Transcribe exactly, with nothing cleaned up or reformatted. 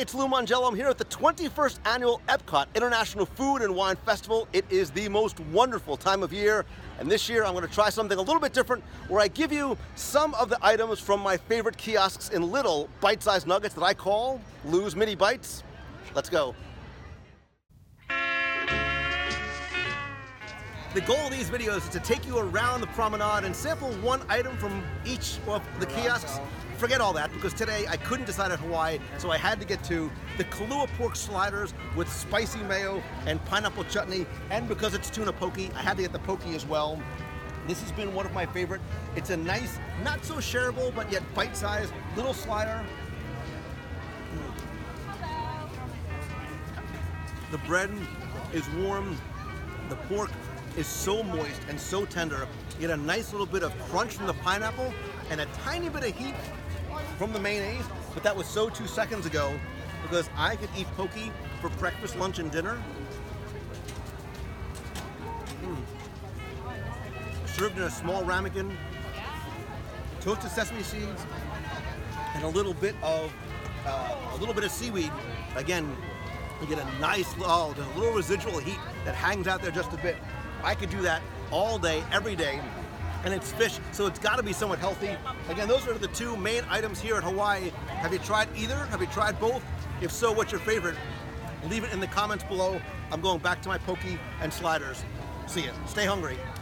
it's Lou Mongello. I'm here at the twenty-first Annual Epcot International Food and Wine Festival. It is the most wonderful time of year, and this year I'm going to try something a little bit different where I give you some of the items from my favorite kiosks in little bite-sized nuggets that I call Lou's Mini Bites. Let's go. The goal of these videos is to take you around the promenade and sample one item from each of the kiosks. Forget all that, because today I couldn't decide at Hawaii, so I had to get to the Kalua pork sliders with spicy mayo and pineapple chutney, and because it's tuna poke, I had to get the poke as well. This has been one of my favorite. It's a nice, not so shareable, but yet bite-sized little slider. The bread is warm, the pork is so moist and so tender. You get a nice little bit of crunch from the pineapple and a tiny bit of heat from the mayonnaise, but that was so two seconds ago because I could eat poke for breakfast, lunch, and dinner. Mm. Served in a small ramekin, toasted sesame seeds, and a little bit of uh, a little bit of seaweed. Again, you get a nice, oh, there's a little residual heat that hangs out there just a bit. I could do that all day, every day, and it's fish, so it's got to be somewhat healthy. Again, those are the two main items here at Hawaii. Have you tried either? Have you tried both? If so, what's your favorite? Leave it in the comments below. I'm going back to my poke and sliders. See ya. Stay hungry.